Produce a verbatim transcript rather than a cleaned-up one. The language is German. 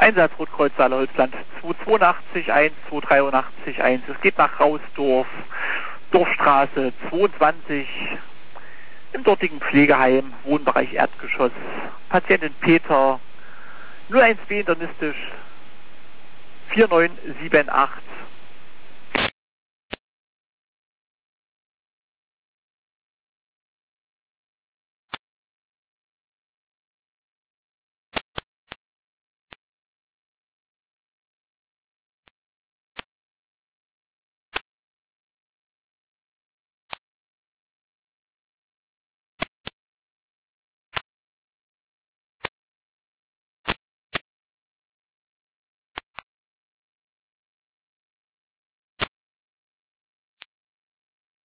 Einsatz Rotkreuz Saale-Holzland zweihundertzweiundachtzig eins, zweihundertdreiundachtzig eins. Es geht nach Rausdorf, Dorfstraße zweiundzwanzig, im dortigen Pflegeheim, Wohnbereich Erdgeschoss. Patientin Peter, null eins B internistisch, vier neun sieben acht.